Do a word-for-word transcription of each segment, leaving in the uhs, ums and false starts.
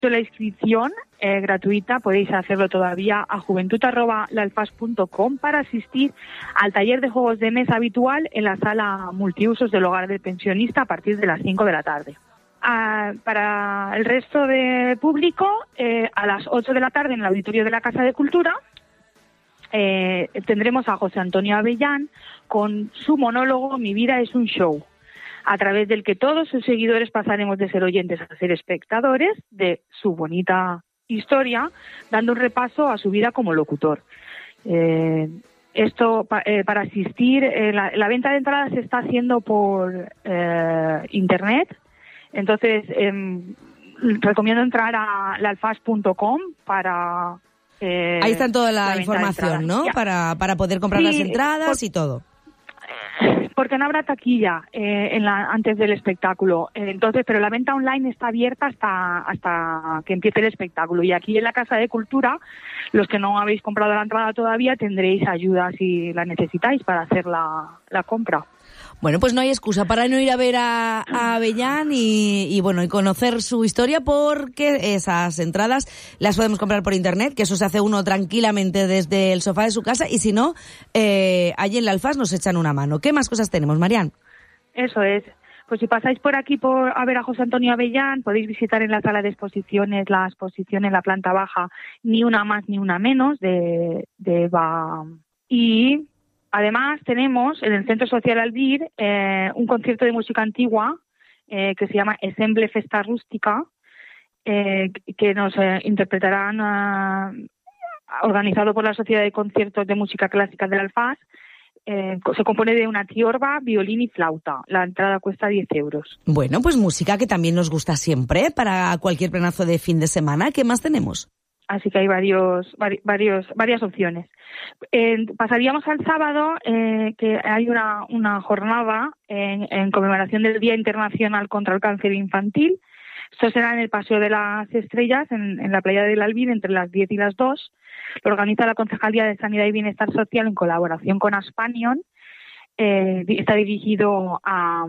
La inscripción eh, gratuita podéis hacerlo todavía a juventud arroba lalfas punto com para asistir al taller de juegos de mesa habitual en la sala multiusos del hogar del pensionista a partir de las cinco de la tarde. Ah, para el resto de público, eh, a las ocho de la tarde en el auditorio de la Casa de Cultura eh, tendremos a José Antonio Avellán con su monólogo Mi vida es un show, a través del que todos sus seguidores pasaremos de ser oyentes a ser espectadores de su bonita historia, dando un repaso a su vida como locutor. Eh, esto pa, eh, para asistir, eh, la, la venta de entradas se está haciendo por eh, internet, entonces eh, recomiendo entrar a lalfas punto com para... Eh, Ahí está toda la, la información, ¿no? Para, para poder comprar sí, las entradas por... y todo. Porque no habrá taquilla eh, en la, antes del espectáculo, eh, entonces, pero la venta online está abierta hasta hasta que empiece el espectáculo. Y aquí en la Casa de Cultura, los que no habéis comprado la entrada todavía, tendréis ayuda si la necesitáis para hacer la, la compra. Bueno, pues no hay excusa para no ir a ver a, a Avellán y, y bueno y conocer su historia, porque esas entradas las podemos comprar por internet, que eso se hace uno tranquilamente desde el sofá de su casa, y si no, eh, allí en la Alfaz nos echan una mano. ¿Qué más cosas tenemos, Marian? Eso es. Pues si pasáis por aquí por a ver a José Antonio Avellán, podéis visitar en la sala de exposiciones la exposición en la planta baja Ni una más ni una menos de, de Eva. Y además tenemos en el Centro Social Albir eh, un concierto de música antigua eh, que se llama Ensemble Festa Rústica, eh, que nos eh, interpretarán, eh, organizado por la Sociedad de Conciertos de Música Clásica del Alfaz. Eh, se compone de una tiorba, violín y flauta. La entrada cuesta diez euros. Bueno, pues música que también nos gusta siempre para cualquier planazo de fin de semana. ¿Qué más tenemos? Así que hay varios, varios, varias opciones. Eh, pasaríamos al sábado, eh, que hay una, una jornada en, en conmemoración del Día Internacional contra el Cáncer Infantil. Esto será en el Paseo de las Estrellas, en, en la playa del Albir, entre las diez y las dos. Lo organiza la Concejalía de Sanidad y Bienestar Social en colaboración con Aspanion. Eh, está dirigido a...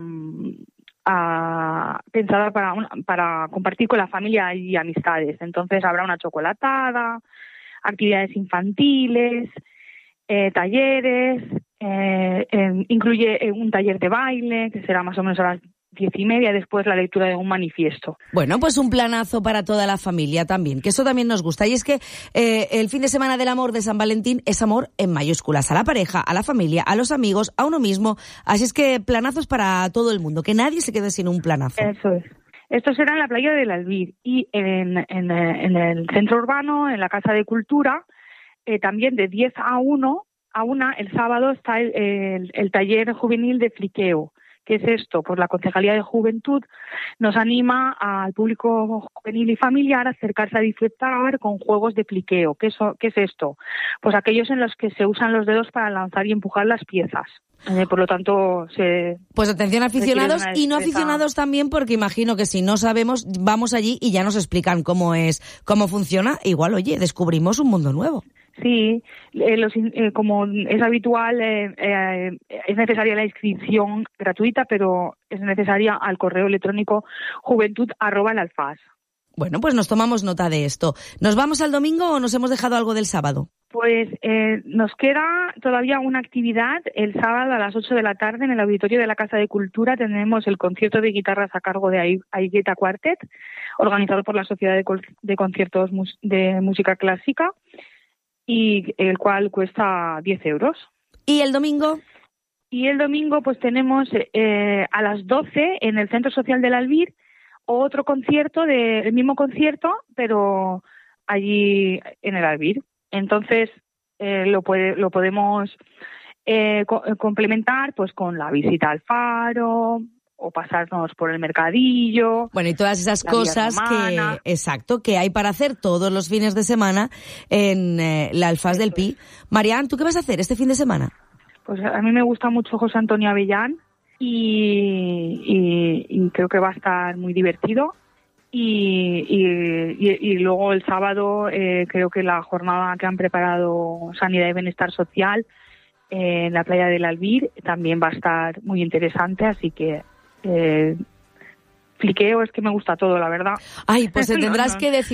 a pensada para, para compartir con la familia y amistades. Entonces habrá una chocolatada, actividades infantiles, eh, talleres, eh, eh, incluye un taller de baile, que será más o menos a las diez y media, después la lectura de un manifiesto. Bueno, pues un planazo para toda la familia también, que eso también nos gusta. Y es que eh, el fin de semana del amor de San Valentín es amor en mayúsculas, a la pareja, a la familia, a los amigos, a uno mismo. Así es que planazos para todo el mundo, que nadie se quede sin un planazo. Eso es. Esto será en la playa del Albir y en, en, en el centro urbano, en la Casa de Cultura, eh, también de diez a una, a una el sábado está el, el, el taller juvenil de fliqueo. ¿Qué es esto? Pues la Concejalía de Juventud nos anima al público juvenil y familiar a acercarse a disfrutar con juegos de fliqueo. ¿Qué es, qué es esto? Pues aquellos en los que se usan los dedos para lanzar y empujar las piezas. Eh, por lo tanto, se... Pues atención aficionados y no aficionados también, porque imagino que si no sabemos, vamos allí y ya nos explican cómo es, cómo funciona. Igual, oye, descubrimos un mundo nuevo. Sí, eh, los, eh, como es habitual, eh, eh, es necesaria la inscripción gratuita, pero es necesaria al correo electrónico juventud arroba lalfas. Bueno, pues nos tomamos nota de esto. ¿Nos vamos al domingo o nos hemos dejado algo del sábado? Pues eh, nos queda todavía una actividad. El sábado a las ocho de la tarde en el auditorio de la Casa de Cultura tenemos el concierto de guitarras a cargo de Aigueta Quartet, organizado por la Sociedad de, de Conciertos de Música Clásica, y el cual cuesta diez euros. ¿Y el domingo? Y el domingo pues tenemos eh, a las doce en el Centro Social del Albir otro concierto, de, el mismo concierto, pero allí en el Albir. Entonces eh, lo, puede, lo podemos eh, co- complementar pues con la visita al faro o pasarnos por el mercadillo. Bueno, y todas esas cosas que, exacto, que hay para hacer todos los fines de semana en eh, la Alfaz del Pi. Marian, ¿tú qué vas a hacer este fin de semana? Pues a mí me gusta mucho José Antonio Avellán y, y, y creo que va a estar muy divertido. Y, y, y, y luego el sábado eh, creo que la jornada que han preparado Sanidad y Bienestar Social eh, en la playa del Albir también va a estar muy interesante, así que eh, fliqueo, es que me gusta todo, la verdad. Ay, pues te No, tendrás no. que decir